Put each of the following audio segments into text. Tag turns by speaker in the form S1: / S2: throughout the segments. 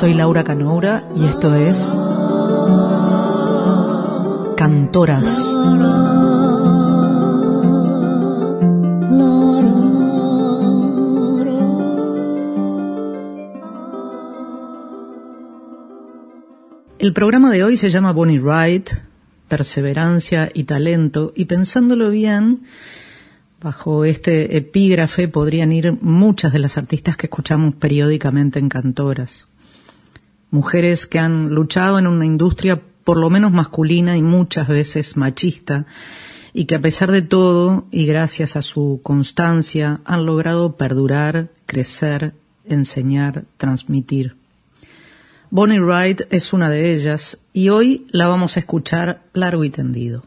S1: Soy Laura Canoura y esto es Cantoras. El programa de hoy se llama Bonnie Raitt, Perseverancia y Talento, y pensándolo bien, bajo este epígrafe podrían ir muchas de las artistas que escuchamos periódicamente en Cantoras. Mujeres que han luchado en una industria por lo menos masculina y muchas veces machista, y que a pesar de todo, y gracias a su constancia, han logrado perdurar, crecer, enseñar, transmitir. Bonnie Raitt es una de ellas, y hoy la vamos a escuchar largo y tendido.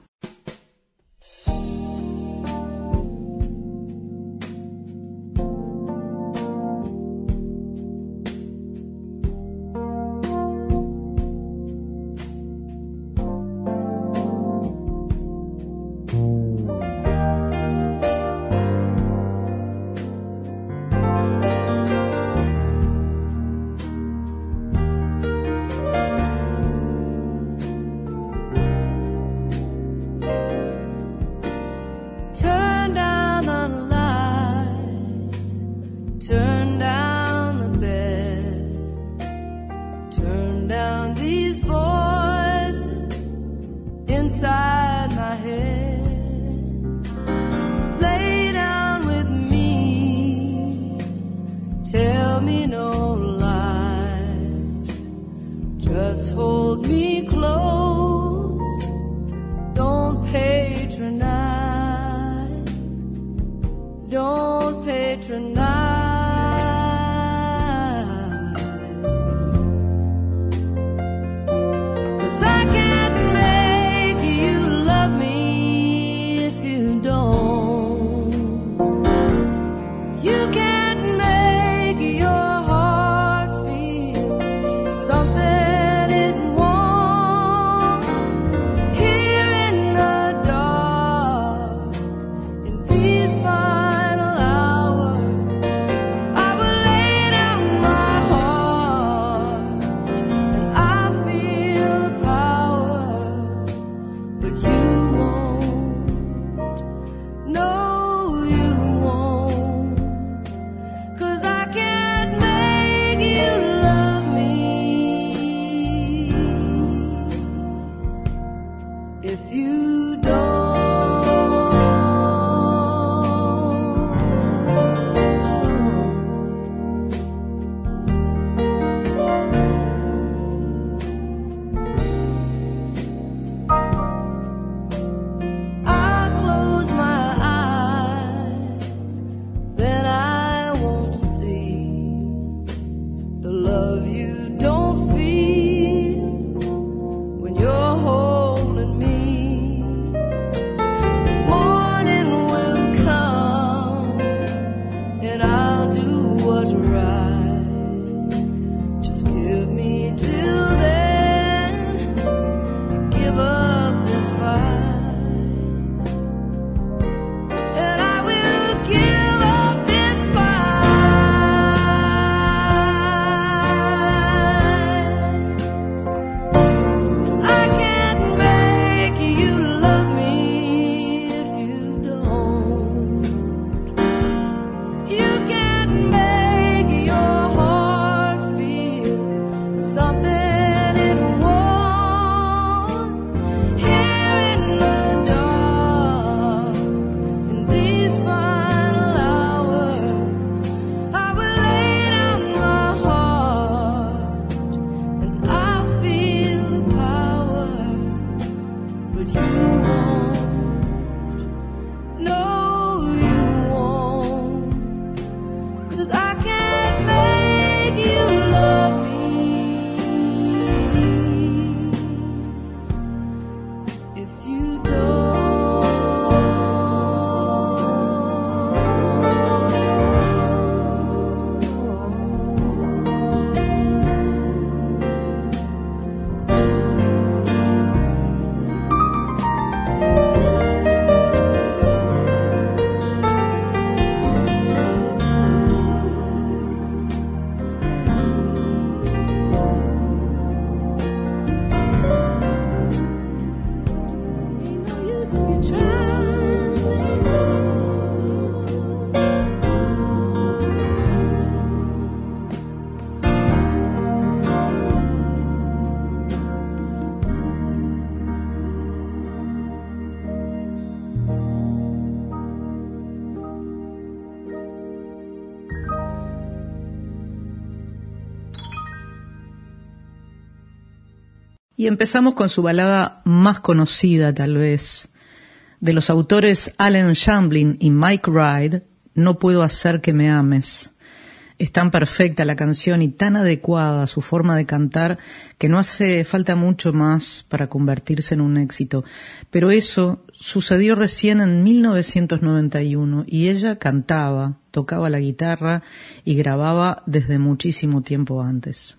S1: Y empezamos con su balada más conocida, tal vez, de los autores Allen Shamblin y Mike Ride, No puedo hacer que me ames. Es tan perfecta la canción y tan adecuada su forma de cantar que no hace falta mucho más para convertirse en un éxito. Pero eso sucedió recién en 1991 y ella cantaba, tocaba la guitarra y grababa desde muchísimo tiempo antes.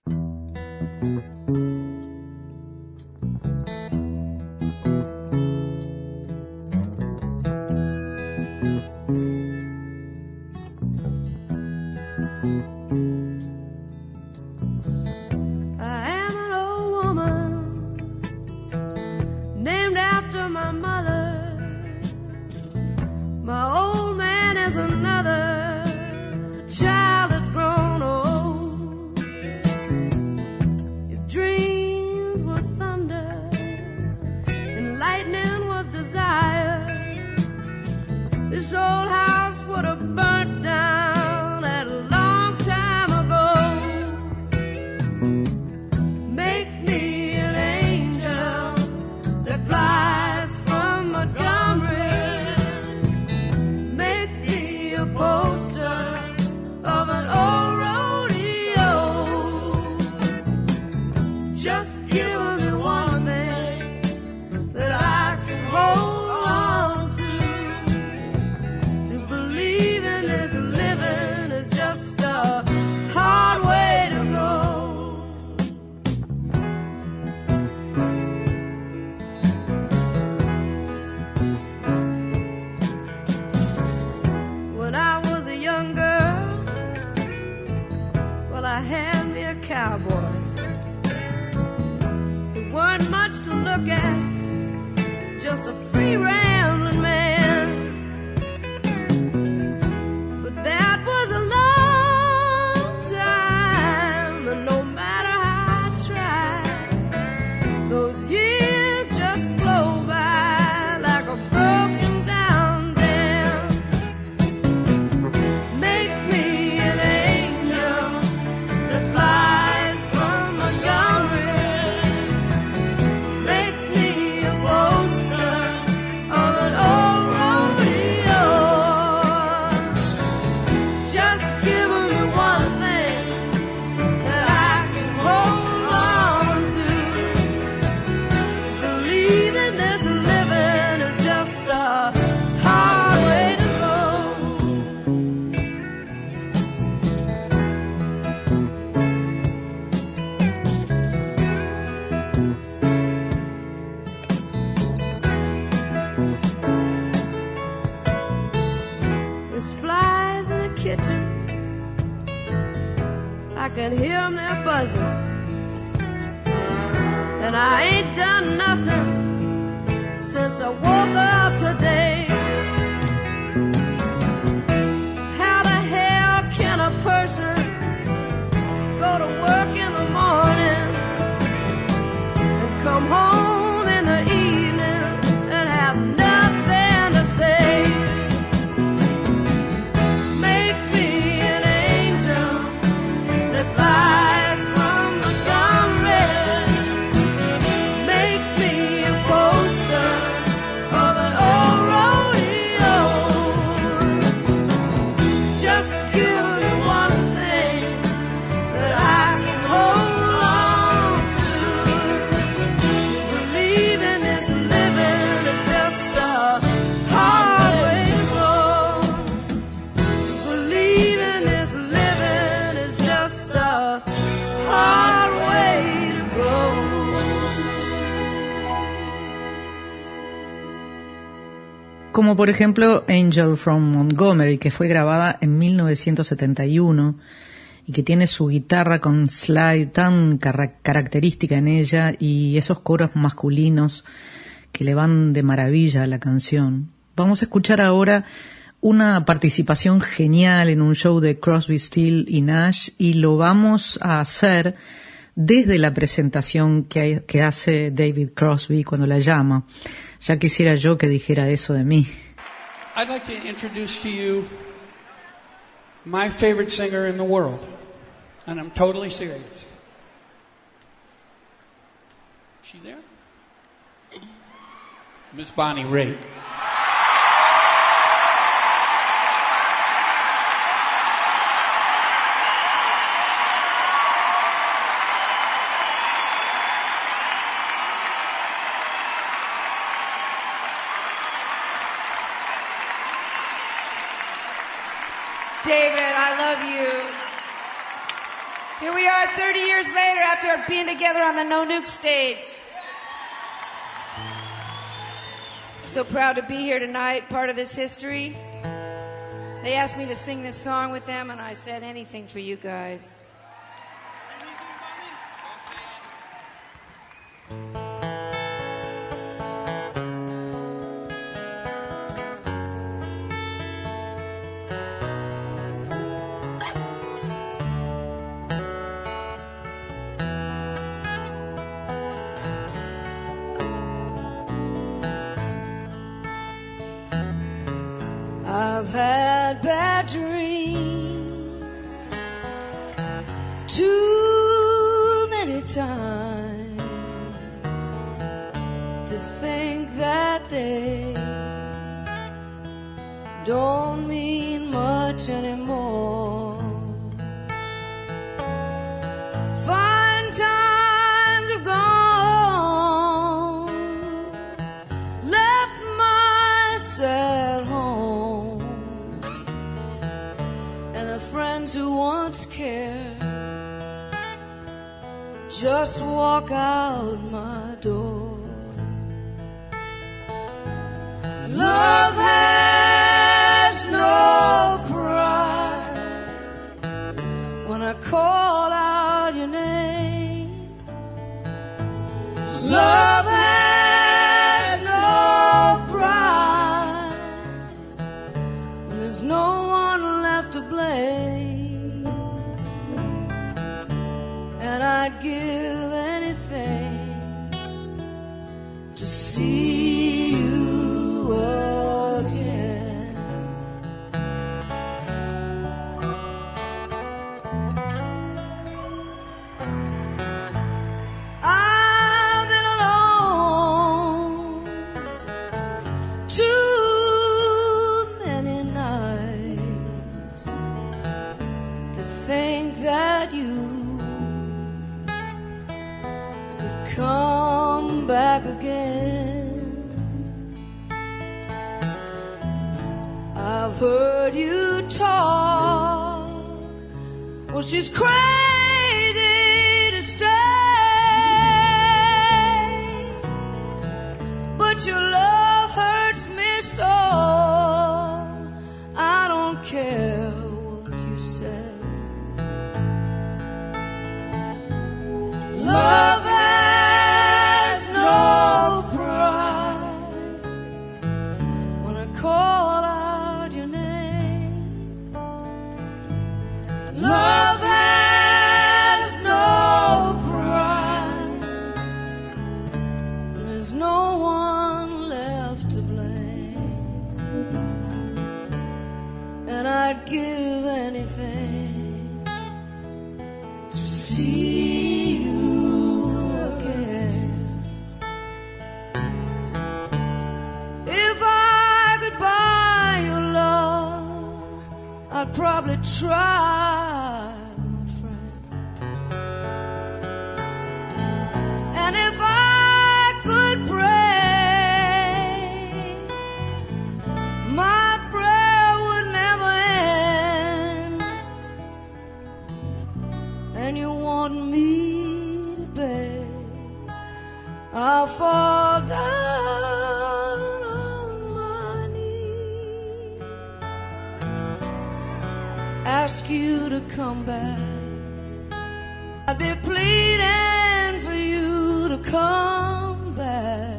S2: My old man is another child that's grown old. If dreams were thunder and lightning was desire, this old house would have burnt down at a long time ago. Make me an angel that flies from Montgomery. Poster of an old rodeo. Just give me one thing that I can hold on to believe in this living is just a hard way to go. When I was a young girl, well, I had me a cowboy. He weren't much to look at, just a free rambling man. But that was a long time, and no matter how I tried, those years just flow by like a broken down dam. Make me an angel that flies from Montgomery. Make me a poster of an old rodeo. Just give me one thing that I can hold on to. Believing this living is just a hard way to go. There's flies in the kitchen, I can hear them, they're buzzing. And I ain't done nothing since I woke up today. How the hell can a person go to work in the morning and come home in the evening and have nothing to say? Make me an angel that flies from Montgomery. Make me a poster of an old rodeo. Just give me one thing that I can hold on to. Believe in this living is just a hard way to go. Believe in this living is just a hard way to go.
S1: Como por ejemplo Angel from Montgomery, que fue grabada en 1971 y que tiene su guitarra con slide tan característica en ella y esos coros masculinos que le van de maravilla a la canción. Vamos a escuchar ahora una participación genial en un show de Crosby, Stills y Nash, y lo vamos a hacer desde la presentación que hace David Crosby cuando la llama. Ya quisiera yo que dijera eso de mí.
S3: I'd like to introduce to you my favorite singer in the world, and I'm totally serious. she there? Miss Bonnie Raitt.
S4: David, I love you. Here we are 30 years later after being together on the No Nuke stage. I'm so proud to be here tonight, part of this history. They asked me to sing this song with them, and I said anything for you guys. I've had bad dreams too many times to think that they don't mean much anymore. Fine times have gone, left my sad home, and the friends who once cared just walk out my door. Love has no pride. When I call out your name, love has no pride. When there's no one left to blame, and I'd give anything to see you again. I've been alone too many nights to think that you could come back again. I've heard you talk. Well, she's crazy to stay, but your love hurts me so. I don't care what you say. Love has no pride. When I call out your name, love has no pride. There's no one left to blame, and I'd give anything to see you again. If I could buy your love, I'd probably try, my friend. And if I could pray, my prayer would never end. And you want me to beg, I'll fall down on my knees, ask you to come back. I'd be pleading for you to come back,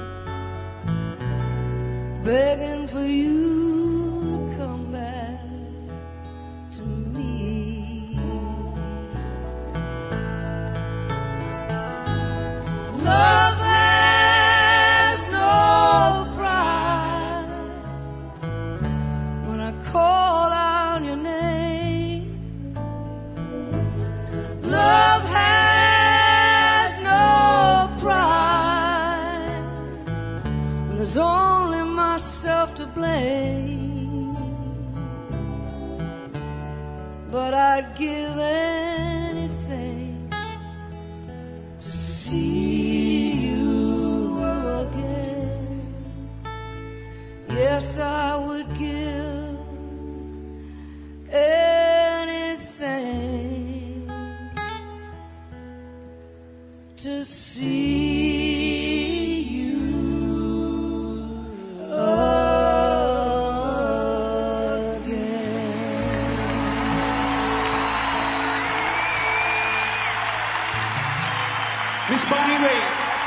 S4: begging for you to come back to me. Love has no pride. When I call out your name, love has no pride.
S2: play, but I'd give anything to see you again. Yes, I would give anything to see you again.
S5: Miss Bonnie Raitt.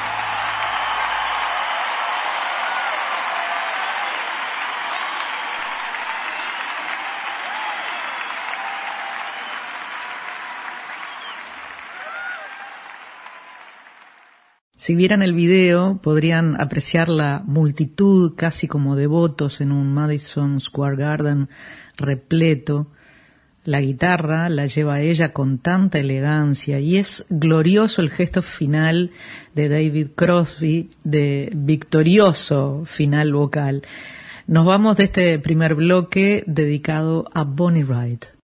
S1: Si vieran el video, podrían apreciar la multitud casi como devotos en un Madison Square Garden repleto. La guitarra la lleva ella con tanta elegancia y es glorioso el gesto final de David Crosby, de victorioso final vocal. Nos vamos de este primer bloque dedicado a Bonnie Raitt.